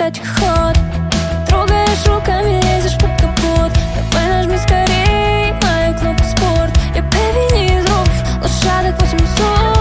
тачоход. Трогаешь руками, лезешь под капот. Давай нажми скорей мою кнопку спорт. Я бэби не из роков, лошадок 800.